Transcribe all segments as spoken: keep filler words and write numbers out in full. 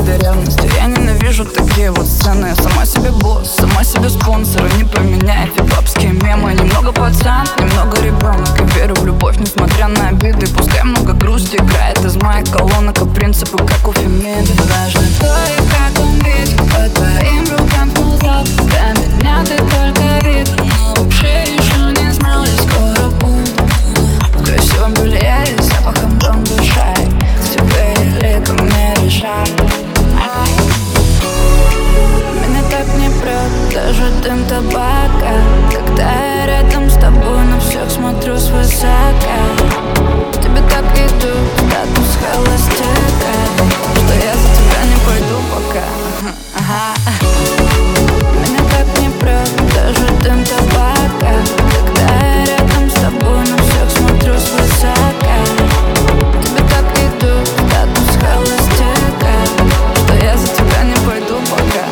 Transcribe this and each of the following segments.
этой ревности. Я ненавижу такие вот сцены. Я сама себе босс, сама себе спонсор. Не поменяй эти бабские мемы. Немного пацан, немного ребенок. И верю в любовь, несмотря на обиды. Пускай много грусти играет из моих колонок, а принципы как у Фемиды. Важно то и как он видит. По твоим рукам ползал. Для меня ты только вид, но вообще еще не знал. Я скоро буду в красивом белье и запахом дом души. К тебе или ко мне решать. Меня так не прет даже дым табака, когда я рядом с тобой на всех смотрю свысока. Тебе так идут статус холостяка, что я за тебя не пойду пока. Меня так не прет даже дым табака, когда я рядом с тобой на всех смотрю свысока. Тебе так идут статус холостяка, что я за тебя не пойду пока.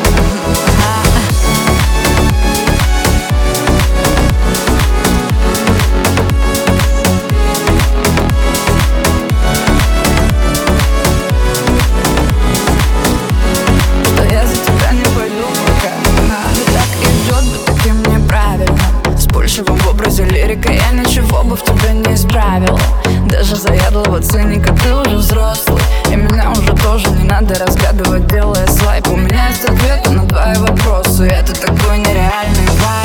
В образе лирика я ничего бы в тебе не исправил. Даже заядлого циника ты уже взрослый, и меня уже тоже не надо разгадывать, делая слайп. У меня есть ответы на твои вопросы, это такой нереальный вайб.